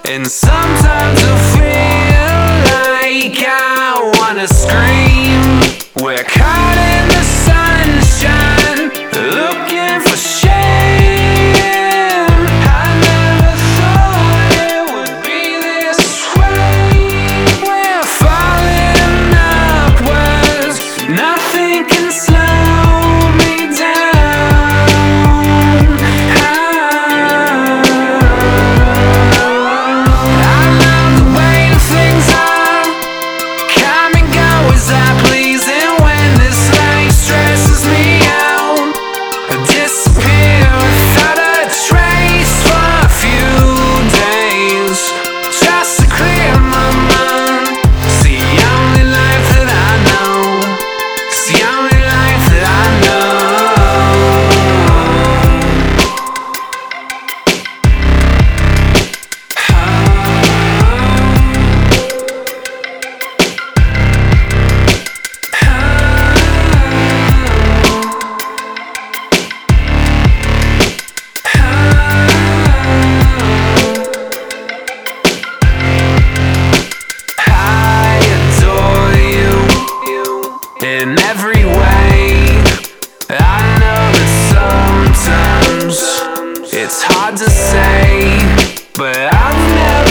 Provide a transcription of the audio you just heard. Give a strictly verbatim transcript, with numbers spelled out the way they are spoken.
And sometimes I feel like I wanna scream. We're caught in the sunshine, looking for shame. I never thought it would be this way. We're falling upwards, nothing can slow me down. I love the way the things are, come and go as I please. And when this life stresses me out, I disappear without a trace for a few days, just to clear my mind. It's the only life that I know. It's the only life that I know. I adore you in every way. I know that sometimes it's hard to say, but I've never